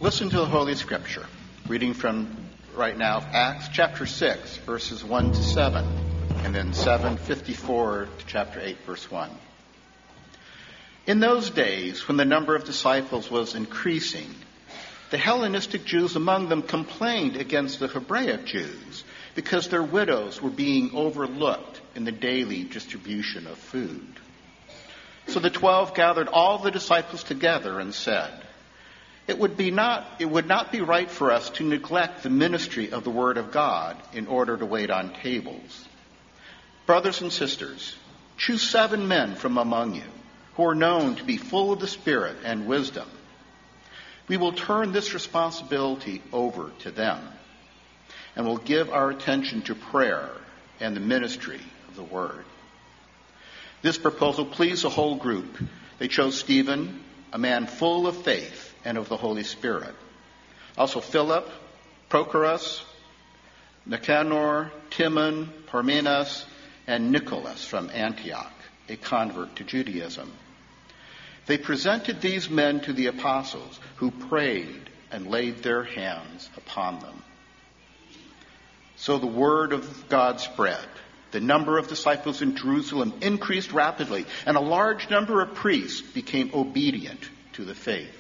Listen to the Holy Scripture, reading from right now Acts chapter 6, verses 1 to 7, and then 7:54 to chapter 8, verse 1. In those days, when the number of disciples was increasing, the Hellenistic Jews among them complained against the Hebraic Jews because their widows were being overlooked in the daily distribution of food. So the 12 gathered all the disciples together and said, It would not be right for us to neglect the ministry of the Word of God in order to wait on tables. Brothers and sisters, choose 7 men from among you who are known to be full of the Spirit and wisdom. We will turn this responsibility over to them and will give our attention to prayer and the ministry of the Word. This proposal pleased the whole group. They chose Stephen, a man full of faith and of the Holy Spirit. Also Philip, Prochorus, Nicanor, Timon, Parmenas, and Nicholas from Antioch, a convert to Judaism. They presented these men to the apostles, who prayed and laid their hands upon them. So the word of God spread. The number of disciples in Jerusalem increased rapidly, and a large number of priests became obedient to the faith.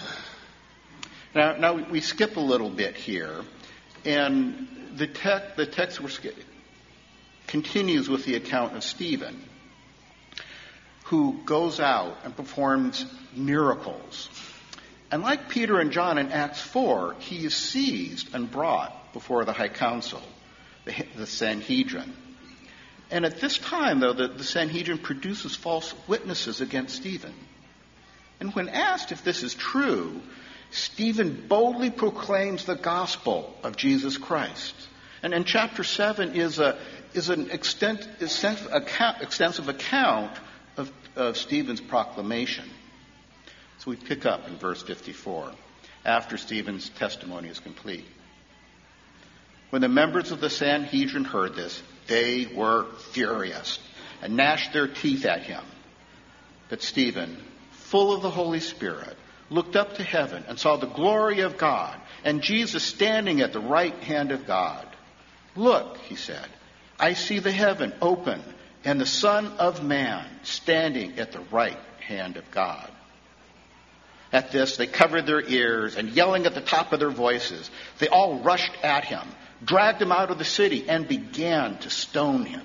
Now we skip a little bit here, and the text continues with the account of Stephen, who goes out and performs miracles. And like Peter and John in Acts 4, he is seized and brought before the high council, the Sanhedrin. And at this time, though, the Sanhedrin produces false witnesses against Stephen. And when asked if this is true, Stephen boldly proclaims the gospel of Jesus Christ. And in chapter 7 is an extensive account of Stephen's proclamation. So we pick up in verse 54, after Stephen's testimony is complete. When the members of the Sanhedrin heard this, they were furious and gnashed their teeth at him. But Stephen, full of the Holy Spirit, looked up to heaven and saw the glory of God and Jesus standing at the right hand of God. Look, he said, I see the heaven open and the Son of Man standing at the right hand of God. At this, they covered their ears and yelling at the top of their voices, they all rushed at him, dragged him out of the city, and began to stone him.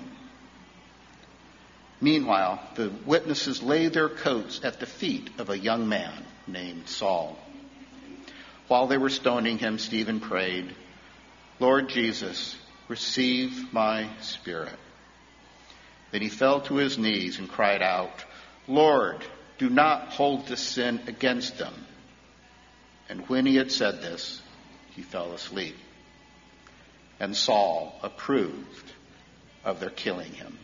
Meanwhile, the witnesses laid their coats at the feet of a young man named Saul. While they were stoning him, Stephen prayed, Lord Jesus, receive my spirit. Then he fell to his knees and cried out, Lord, do not hold this sin against them. And when he had said this, he fell asleep. And Saul approved of their killing him.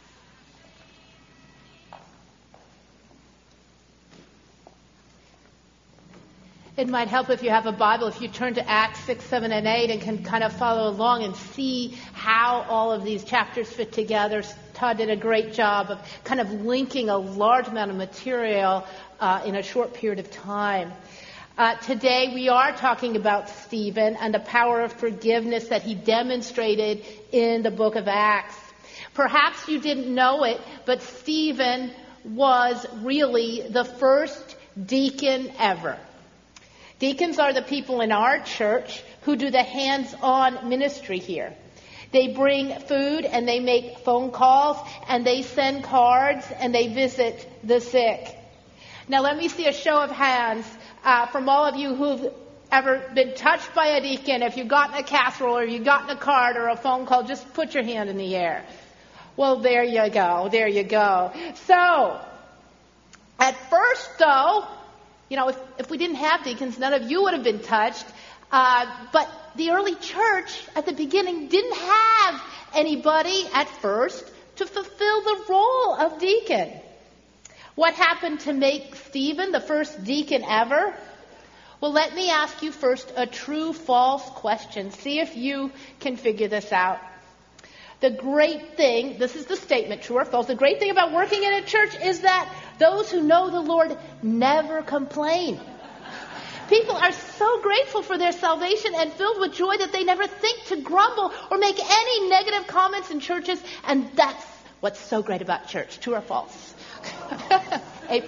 It might help if you have a Bible, if you turn to Acts 6, 7, and 8 and can kind of follow along and see how all of these chapters fit together. Todd did a great job of kind of linking a large amount of material in a short period of time. Today we are talking about Stephen and the power of forgiveness that he demonstrated in the book of Acts. Perhaps you didn't know it, but Stephen was really the first deacon ever. Deacons are the people in our church who do the hands-on ministry here. They bring food and they make phone calls and they send cards and they visit the sick. Now let me see a show of hands from all of you who've ever been touched by a deacon. If you've gotten a casserole or you've gotten a card or a phone call, just put your hand in the air. Well, there you go. There you go. So, at first, though, if we didn't have deacons, none of you would have been touched. But the early church at the beginning didn't have anybody at first to fulfill the role of deacon. What happened to make Stephen the first deacon ever? Well, let me ask you first a true-false question. See if you can figure this out. The great thing, this is the statement, true or false, the great thing about working in a church is that those who know the Lord never complain. People are so grateful for their salvation and filled with joy that they never think to grumble or make any negative comments in churches. And that's what's so great about church. True or false? A+.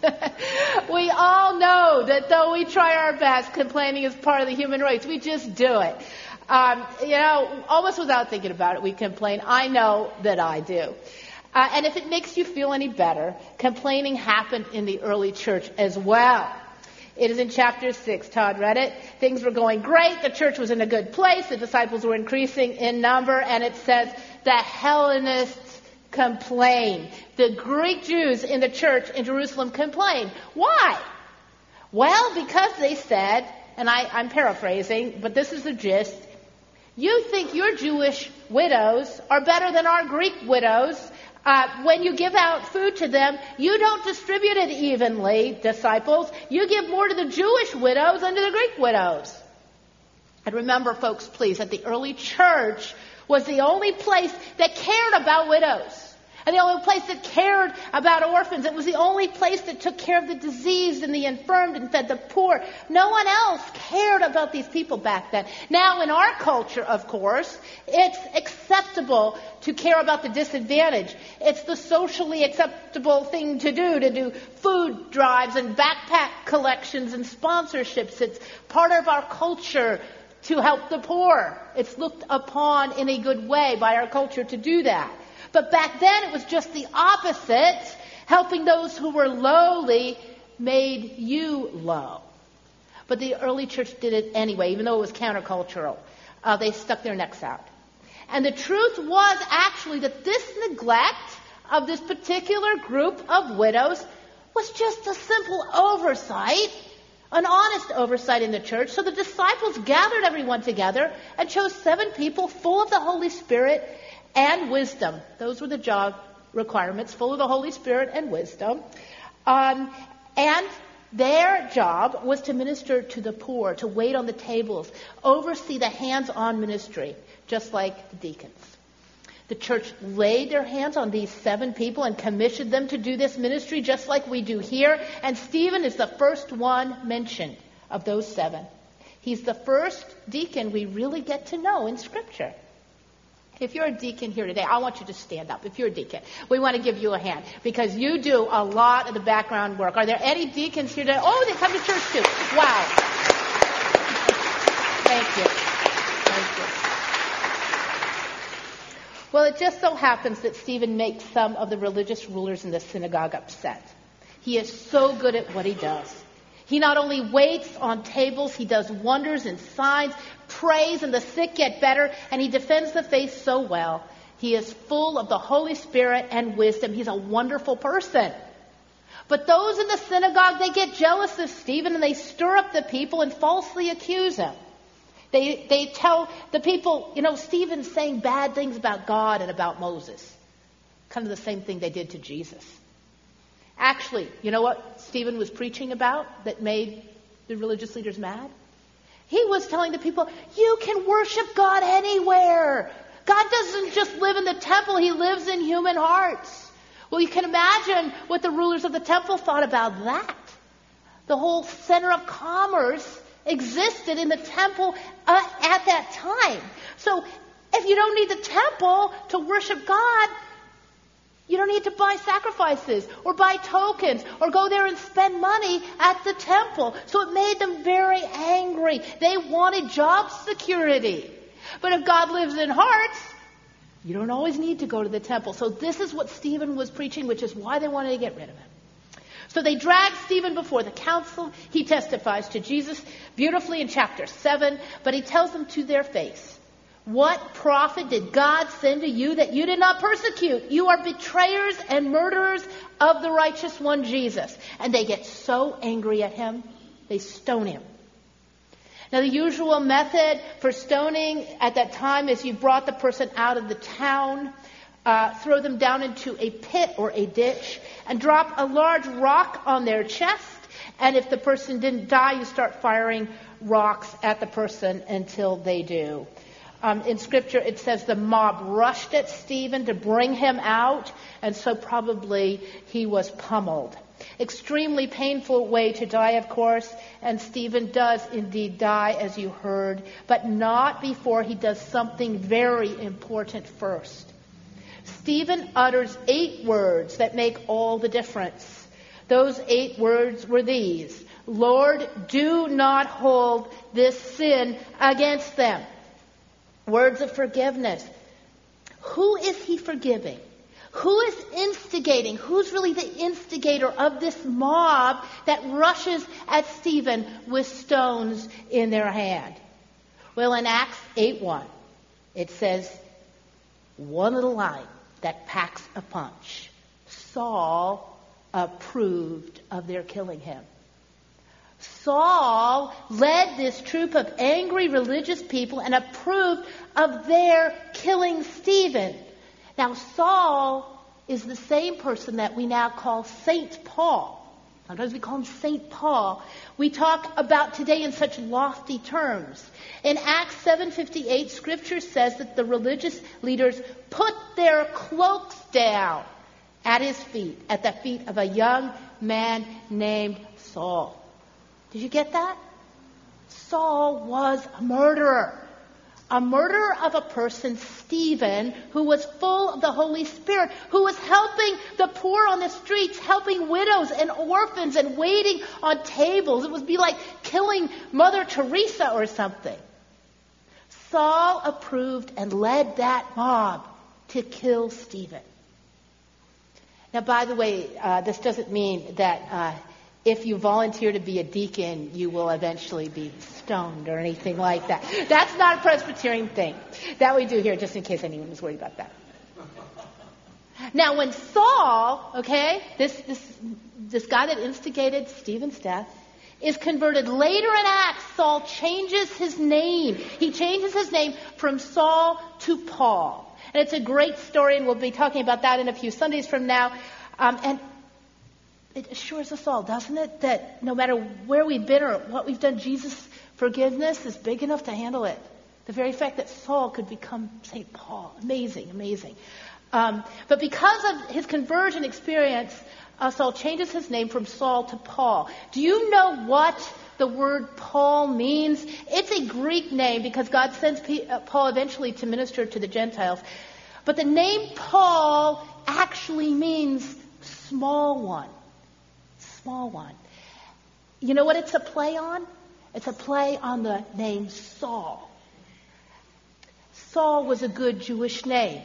We all know that though we try our best, complaining is part of the human race. We just do it. Almost without thinking about it, we complain. I know that I do. And if it makes you feel any better, complaining happened in the early church as well. It is in chapter 6. Todd read it. Things were going great. The church was in a good place. The disciples were increasing in number. And it says the Hellenists complained. The Greek Jews in the church in Jerusalem complained. Why? Well, because they said, and I'm paraphrasing, but this is the gist, you think your Jewish widows are better than our Greek widows. When you give out food to them, you don't distribute it evenly, disciples. You give more to the Jewish widows than to the Greek widows. And remember, folks, please, that the early church was the only place that cared about widows. And the only place that cared about orphans. It was the only place that took care of the diseased and the infirmed and fed the poor. No one else cared about these people back then. Now, in our culture, of course, it's acceptable to care about the disadvantaged. It's the socially acceptable thing to do food drives and backpack collections and sponsorships. It's part of our culture to help the poor. It's looked upon in a good way by our culture to do that. But back then it was just the opposite. Helping those who were lowly made you low. But the early church did it anyway, even though it was countercultural. They stuck their necks out. And the truth was actually that this neglect of this particular group of widows was just a simple oversight, an honest oversight in the church. So the disciples gathered everyone together and chose 7 people full of the Holy Spirit and wisdom. Those were the job requirements, full of the Holy Spirit and wisdom. And their job was to minister to the poor, to wait on the tables, oversee the hands-on ministry, just like the deacons. The church laid their hands on these 7 people and commissioned them to do this ministry just like we do here. And Stephen is the first one mentioned of those 7. He's the first deacon we really get to know in Scripture. If you're a deacon here today, I want you to stand up. If you're a deacon, we want to give you a hand because you do a lot of the background work. Are there any deacons here today? Oh, they come to church too. Wow. Thank you. Well, it just so happens that Stephen makes some of the religious rulers in the synagogue upset. He is so good at what he does. He not only waits on tables, he does wonders and signs, prays, and the sick get better, and he defends the faith so well. He is full of the Holy Spirit and wisdom. He's a wonderful person. But those in the synagogue, they get jealous of Stephen, and they stir up the people and falsely accuse him. They tell the people, Stephen's saying bad things about God and about Moses. Kind of the same thing they did to Jesus. Actually, you know what Stephen was preaching about that made the religious leaders mad? He was telling the people, you can worship God anywhere. God doesn't just live in the temple, he lives in human hearts. Well, you can imagine what the rulers of the temple thought about that. The whole center of commerce existed in the temple at that time. So if you don't need the temple to worship God, you don't need to buy sacrifices or buy tokens or go there and spend money at the temple. So it made them very angry. They wanted job security. But if God lives in hearts, you don't always need to go to the temple. So this is what Stephen was preaching, which is why they wanted to get rid of him. So they drag Stephen before the council. He testifies to Jesus beautifully in chapter 7, but he tells them to their face, what prophet did God send to you that you did not persecute? You are betrayers and murderers of the righteous one, Jesus. And they get so angry at him, they stone him. Now, the usual method for stoning at that time is you brought the person out of the town, throw them down into a pit or a ditch, and drop a large rock on their chest. And if the person didn't die, you start firing rocks at the person until they do. In Scripture, it says the mob rushed at Stephen to bring him out, and so probably he was pummeled. Extremely painful way to die, of course, and Stephen does indeed die, as you heard, but not before he does something very important first. Stephen utters 8 words that make all the difference. Those 8 words were these: Lord, do not hold this sin against them. Words of forgiveness. Who is he forgiving? Who is instigating? Who's really the instigator of this mob that rushes at Stephen with stones in their hand? Well, in Acts 8:1, it says one little line that packs a punch. Saul approved of their killing him. Saul led this troop of angry religious people and approved of their killing Stephen. Now, Saul is the same person that we now call Saint Paul. Sometimes we call him Saint Paul. We talk about today in such lofty terms. In Acts 7:58, Scripture says that the religious leaders put their cloaks down at his feet, at the feet of a young man named Saul. Did you get that? Saul was a murderer. A murderer of a person, Stephen, who was full of the Holy Spirit, who was helping the poor on the streets, helping widows and orphans and waiting on tables. It would be like killing Mother Teresa or something. Saul approved and led that mob to kill Stephen. Now, by the way, this doesn't mean that if you volunteer to be a deacon, you will eventually be stoned or anything like that. That's not a Presbyterian thing. That we do here, just in case anyone was worried about that. Now, when Saul, this guy that instigated Stephen's death, is converted later in Acts, Saul changes his name. He changes his name from Saul to Paul. And it's a great story, and we'll be talking about that in a few Sundays from now. And it assures us all, doesn't it, that no matter where we've been or what we've done, Jesus' forgiveness is big enough to handle it. The very fact that Saul could become St. Paul. Amazing, amazing. But because of his conversion experience, Saul changes his name from Saul to Paul. Do you know what the word Paul means? It's a Greek name because God sends Paul eventually to minister to the Gentiles. But the name Paul actually means small one. Small one. You know what it's a play on? It's a play on the name Saul. Saul was a good Jewish name.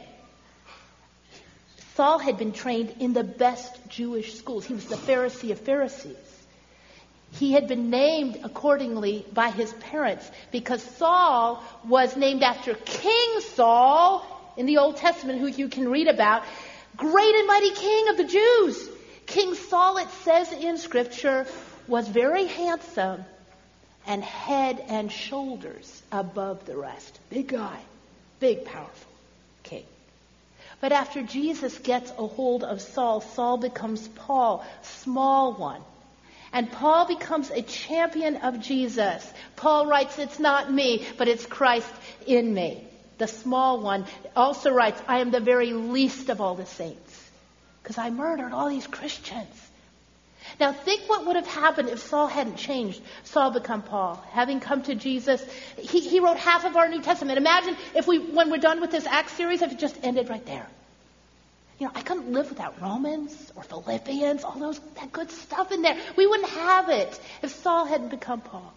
Saul had been trained in the best Jewish schools. He was the Pharisee of Pharisees. He had been named accordingly by his parents because Saul was named after King Saul in the Old Testament, who you can read about, great and mighty king of the Jews. King Saul, it says in Scripture, was very handsome and head and shoulders above the rest. Big guy, big, powerful king. But after Jesus gets a hold of Saul, Saul becomes Paul, small one. And Paul becomes a champion of Jesus. Paul writes, it's not me, but it's Christ in me. The small one also writes, I am the very least of all the saints, because I murdered all these Christians. Now think what would have happened if Saul hadn't changed. Saul become Paul. Having come to Jesus, he wrote half of our New Testament. Imagine if when we're done with this Acts series, if it just ended right there. You know, I couldn't live without Romans or Philippians, all that good stuff in there. We wouldn't have it if Saul hadn't become Paul.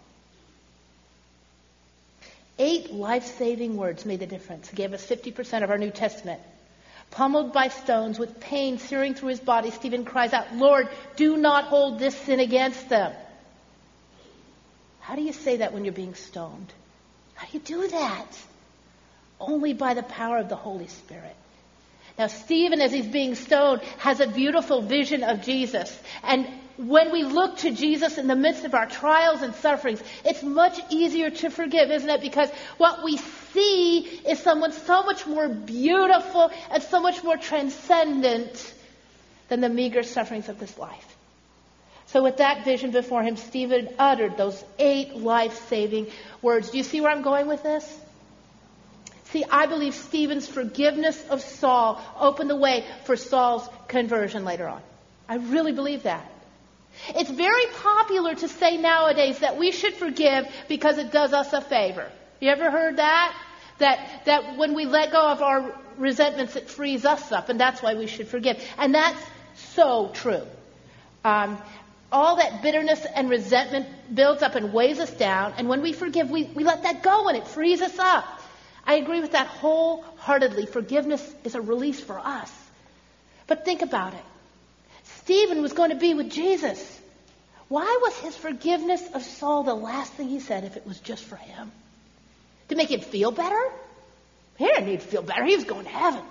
8 life-saving words made the difference. He gave us 50% of our New Testament. Pummeled by stones, with pain searing through his body, Stephen cries out, Lord, do not hold this sin against them. How do you say that when you're being stoned? How do you do that? Only by the power of the Holy Spirit. Now, Stephen, as he's being stoned, has a beautiful vision of Jesus. And when we look to Jesus in the midst of our trials and sufferings, it's much easier to forgive, isn't it? Because what we see is someone so much more beautiful and so much more transcendent than the meager sufferings of this life. So with that vision before him, Stephen uttered those 8 life-saving words. Do you see where I'm going with this? See, I believe Stephen's forgiveness of Saul opened the way for Saul's conversion later on. I really believe that. It's very popular to say nowadays that we should forgive because it does us a favor. You ever heard that? That when we let go of our resentments, it frees us up, and that's why we should forgive. And that's so true. All that bitterness and resentment builds up and weighs us down, and when we forgive, we let that go, and it frees us up. I agree with that wholeheartedly. Forgiveness is a release for us. But think about it. Stephen was going to be with Jesus. Why was his forgiveness of Saul the last thing he said if it was just for him? To make him feel better? He didn't need to feel better. He was going to heaven.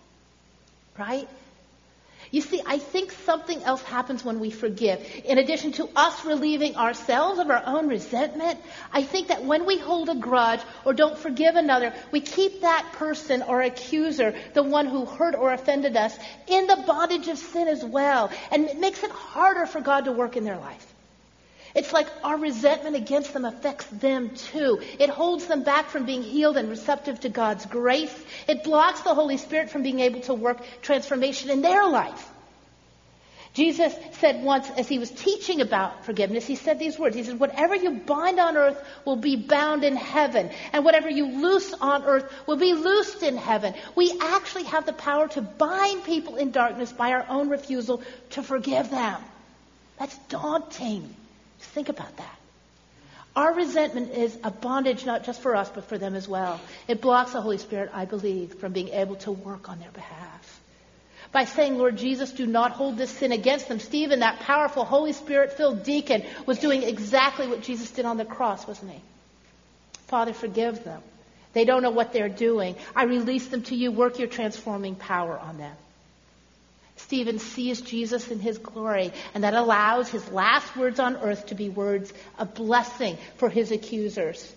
Right? You see, I think something else happens when we forgive. In addition to us relieving ourselves of our own resentment, I think that when we hold a grudge or don't forgive another, we keep that person or accuser, the one who hurt or offended us, in the bondage of sin as well. And it makes it harder for God to work in their life. It's like our resentment against them affects them too. It holds them back from being healed and receptive to God's grace. It blocks the Holy Spirit from being able to work transformation in their life. Jesus said once, as he was teaching about forgiveness, he said these words. He said, whatever you bind on earth will be bound in heaven, and whatever you loose on earth will be loosed in heaven. We actually have the power to bind people in darkness by our own refusal to forgive them. That's daunting. Think about that. Our resentment is a bondage not just for us, but for them as well. It blocks the Holy Spirit, I believe, from being able to work on their behalf. By saying, Lord Jesus, do not hold this sin against them, Stephen, that powerful Holy Spirit-filled deacon, was doing exactly what Jesus did on the cross, wasn't he? Father, forgive them. They don't know what they're doing. I release them to you. Work your transforming power on them. Stephen sees Jesus in his glory, and that allows his last words on earth to be words of blessing for his accusers.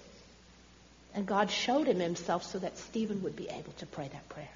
And God showed him himself so that Stephen would be able to pray that prayer.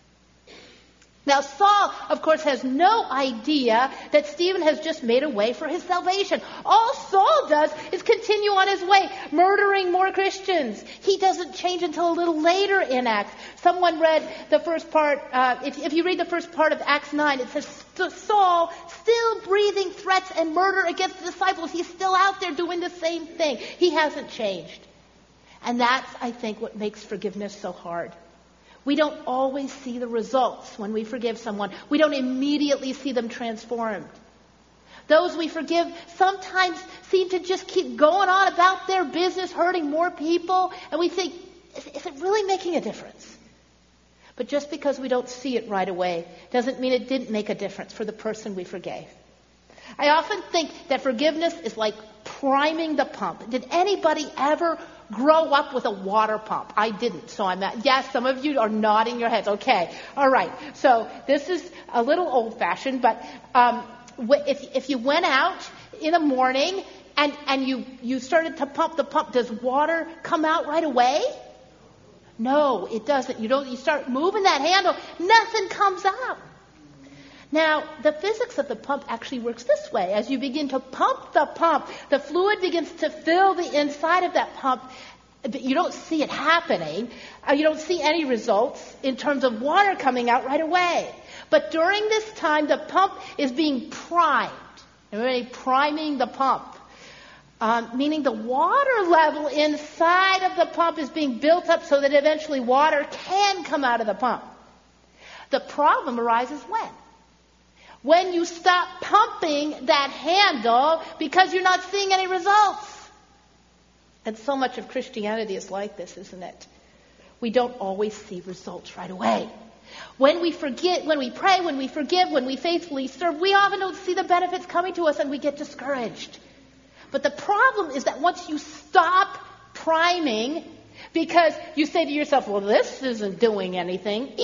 Now, Saul, of course, has no idea that Stephen has just made a way for his salvation. All Saul does is continue on his way, murdering more Christians. He doesn't change until a little later in Acts. Someone read the first part, if you read the first part of Acts 9, it says, Saul, still breathing threats and murder against the disciples. He's still out there doing the same thing. He hasn't changed. And that's, I think, what makes forgiveness so hard. We don't always see the results when we forgive someone. We don't immediately see them transformed. Those we forgive sometimes seem to just keep going on about their business, hurting more people, and we think, is it really making a difference? But just because we don't see it right away doesn't mean it didn't make a difference for the person we forgave. I often think that forgiveness is like priming the pump. Did anybody ever grow up with a water pump? I didn't, so I'm not. Yes, some of you are nodding your heads. Okay, all right. So this is a little old-fashioned, but if you went out in the morning and you started to pump the pump, does water come out right away? No, it doesn't. You start moving that handle, nothing comes out. Now, the physics of the pump actually works this way. As you begin to pump, the fluid begins to fill the inside of that pump. You don't see it happening. You don't see any results in terms of water coming out right away. But during this time, the pump is being primed. Everybody priming the pump. Meaning the water level inside of the pump is being built up so that eventually water can come out of the pump. The problem arises when? When you stop pumping that handle because you're not seeing any results. And so much of Christianity is like this, isn't it? We don't always see results right away. When we forget, when we pray, when we forgive, when we faithfully serve, we often don't see the benefits coming to us and we get discouraged. But the problem is that once you stop priming, because you say to yourself, well, this isn't doing anything.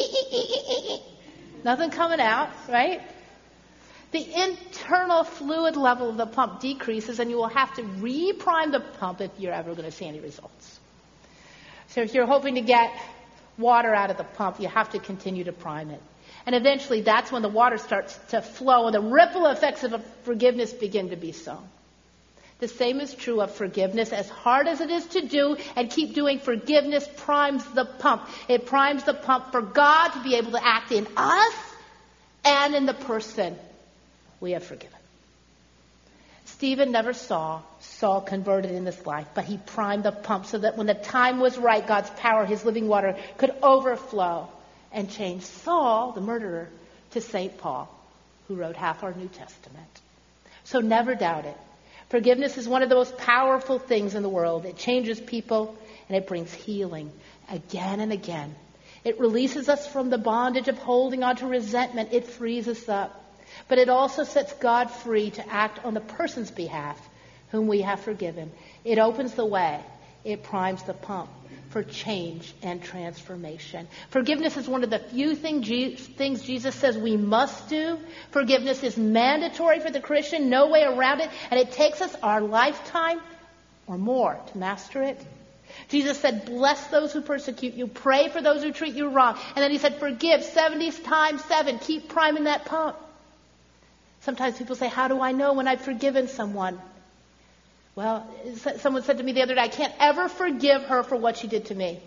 Nothing coming out, right? The internal fluid level of the pump decreases, and you will have to reprime the pump if you're ever going to see any results. So if you're hoping to get water out of the pump, you have to continue to prime it. And eventually that's when the water starts to flow and the ripple effects of forgiveness begin to be sown. The same is true of forgiveness. As hard as it is to do and keep doing, forgiveness primes the pump. It primes the pump for God to be able to act in us and in the person we have forgiven. Stephen never saw Saul converted in this life, but he primed the pump so that when the time was right, God's power, his living water, could overflow and change Saul, the murderer, to St. Paul, who wrote half our New Testament. So never doubt it. Forgiveness is one of the most powerful things in the world. It changes people and it brings healing again and again. It releases us from the bondage of holding on to resentment. It frees us up. But it also sets God free to act on the person's behalf whom we have forgiven. It opens the way. It primes the pump for change and transformation. Forgiveness is one of the few things Jesus says we must do. Forgiveness is mandatory for the Christian, no way around it, and it takes us our lifetime or more to master it. Jesus said, bless those who persecute you, pray for those who treat you wrong. And then he said, forgive 70 times 7. Keep priming that pump. Sometimes people say, how do I know when I've forgiven someone? Well, someone said to me the other day, I can't ever forgive her for what she did to me.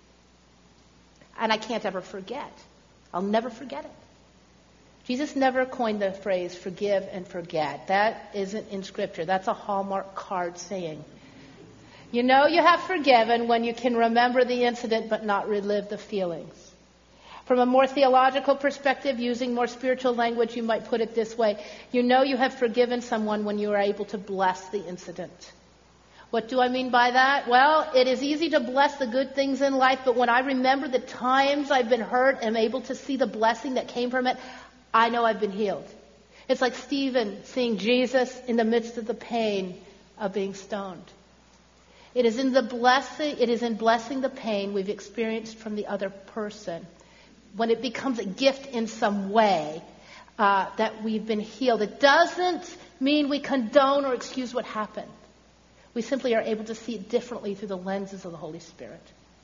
And I can't ever forget. I'll never forget it. Jesus never coined the phrase forgive and forget. That isn't in Scripture. That's a Hallmark card saying. You know you have forgiven when you can remember the incident but not relive the feelings. From a more theological perspective, using more spiritual language, you might put it this way. You know you have forgiven someone when you are able to bless the incident. What do I mean by that? Well, it is easy to bless the good things in life, but when I remember the times I've been hurt and am able to see the blessing that came from it, I know I've been healed. It's like Stephen seeing Jesus in the midst of the pain of being stoned. It is in blessing the pain we've experienced from the other person, when it becomes a gift in some way, that we've been healed. It doesn't mean we condone or excuse what happened. We simply are able to see it differently through the lenses of the Holy Spirit.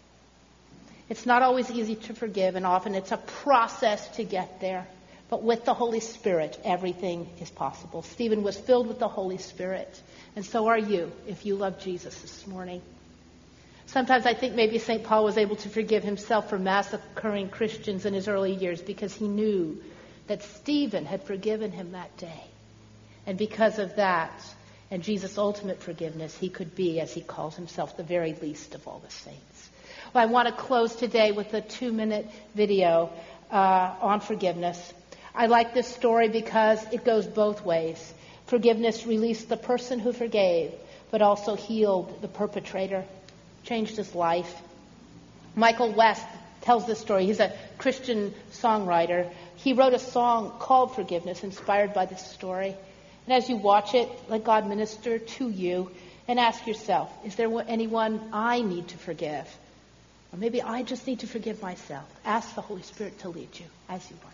It's not always easy to forgive, and often it's a process to get there. But with the Holy Spirit, everything is possible. Stephen was filled with the Holy Spirit, and so are you if you love Jesus this morning. Sometimes I think maybe St. Paul was able to forgive himself for massacring Christians in his early years because he knew that Stephen had forgiven him that day. And because of that, and Jesus' ultimate forgiveness, he could be, as he calls himself, the very least of all the saints. Well, I want to close today with a 2-minute video on forgiveness. I like this story because it goes both ways. Forgiveness released the person who forgave, but also healed the perpetrator, changed his life. Michael West tells this story. He's a Christian songwriter. He wrote a song called Forgiveness, inspired by this story. And as you watch it, let God minister to you and ask yourself, is there anyone I need to forgive? Or maybe I just need to forgive myself. Ask the Holy Spirit to lead you as you watch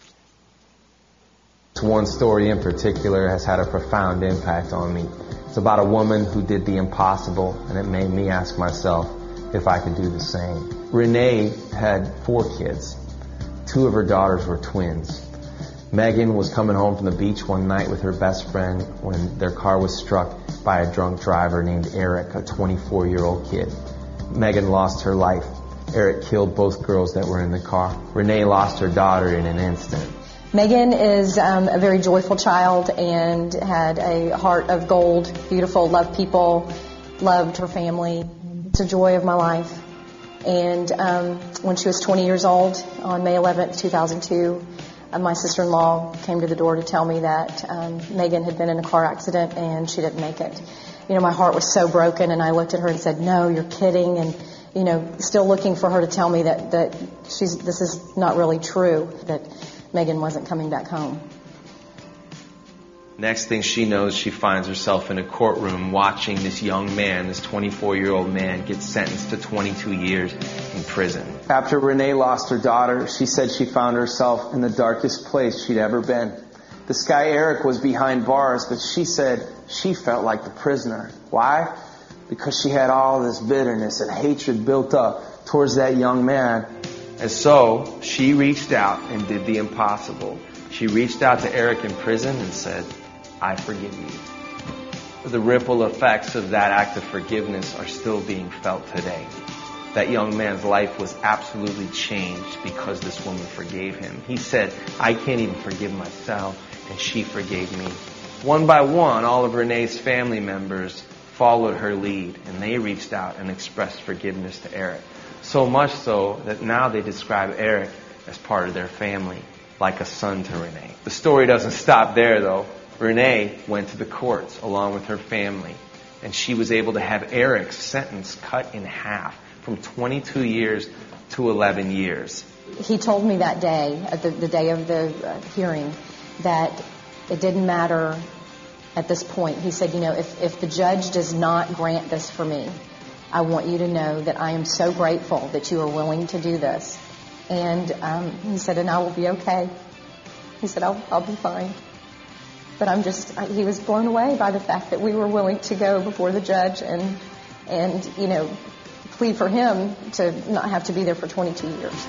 this. One story in particular has had a profound impact on me. It's about a woman who did the impossible, and it made me ask myself if I could do the same. Renee had 4 kids. 2 of her daughters were twins. Megan was coming home from the beach one night with her best friend when their car was struck by a drunk driver named Eric, a 24-year-old kid. Megan lost her life. Eric killed both girls that were in the car. Renee lost her daughter in an instant. Megan is a very joyful child and had a heart of gold, beautiful, loved people, loved her family. It's a joy of my life. And when she was 20 years old, on May 11th, 2002, my sister-in-law came to the door to tell me that Megan had been in a car accident and she didn't make it. You know, my heart was so broken, and I looked at her and said, "No, you're kidding." And, you know, still looking for her to tell me that this is not really true, that Megan wasn't coming back home. Next thing she knows, she finds herself in a courtroom watching this young man, this 24-year-old man, get sentenced to 22 years in prison. After Renee lost her daughter, she said she found herself in the darkest place she'd ever been. This guy Eric was behind bars, but she said she felt like the prisoner. Why? Because she had all this bitterness and hatred built up towards that young man. And so she reached out and did the impossible. She reached out to Eric in prison and said, "I forgive you." The ripple effects of that act of forgiveness are still being felt today. That young man's life was absolutely changed because this woman forgave him. He said, "I can't even forgive myself, and she forgave me." One by one, all of Renee's family members followed her lead, and they reached out and expressed forgiveness to Eric. So much so that now they describe Eric as part of their family, like a son to Renee. The story doesn't stop there, though. Renee went to the courts along with her family, and she was able to have Eric's sentence cut in half from 22 years to 11 years. He told me that day, the day of the hearing, that it didn't matter at this point. He said, if the judge does not grant this for me, I want you to know that I am so grateful that you are willing to do this. And he said, and I will be okay. He said, I'll be fine. But he was blown away by the fact that we were willing to go before the judge and plead for him to not have to be there for 22 years.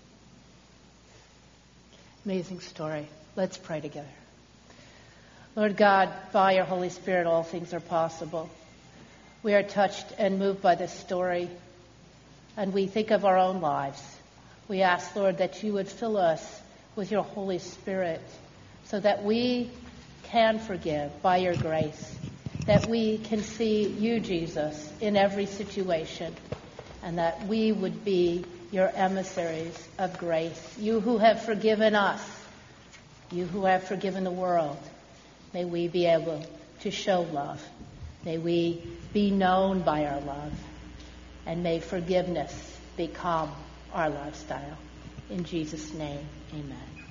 Amazing story. Let's pray together. Lord God, by your Holy Spirit, all things are possible. We are touched and moved by this story, and we think of our own lives. We ask, Lord, that you would fill us with your Holy Spirit so that we can forgive by your grace, that we can see you, Jesus, in every situation, and that we would be your emissaries of grace. You who have forgiven us, you who have forgiven the world, may we be able to show love. May we be known by our love, and may forgiveness become our lifestyle. In Jesus' name, amen.